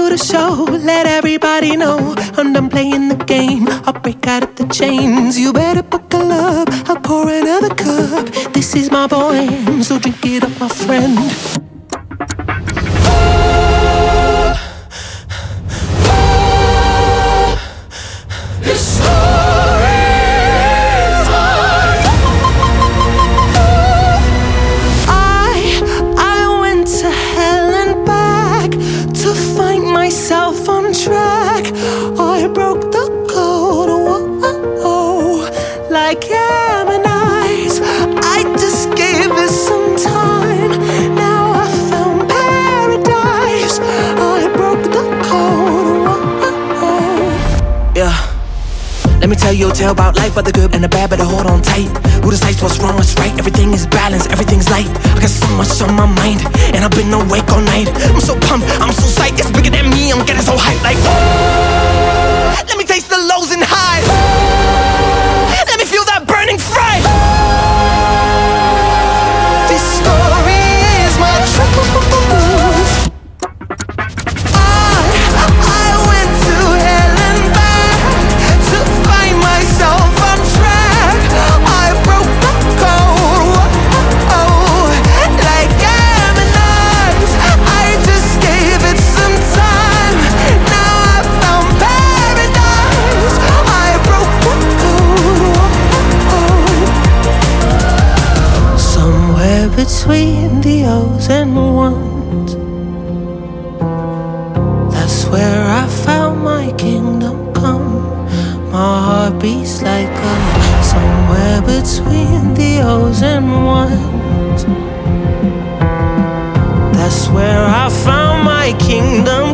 to the show, let everybody know I'm done playing the game. I'll break out of the chains. You better buckle up, I'll pour another cup. This is my bohem, so drink it up, my friend. Myself on track, I broke the code, whoa, like Gemini's. I just gave it some time, now I found paradise. I broke the code, whoa. Yeah. Let me tell you a tale about life, about the good and the bad, better hold on tight. Who decides what's wrong, what's right? Everything is balanced, everything's light. I got so much on my mind, and I've been awake all night. I'm so pumped, I'm so psyched, it's bigger than me. I'm getting so hyped like, oh, let me taste the lows and highs. Let me feel that burning fry. This story is my truth. I went to hell and back to find myself on track. I broke the code, like Gemini's. I just gave it some time, now I found paradise. I broke the code, somewhere between the O's and ones. That's where I found my kingdom come. My heart beats like a somewhere between the O's and ones. That's where I found my kingdom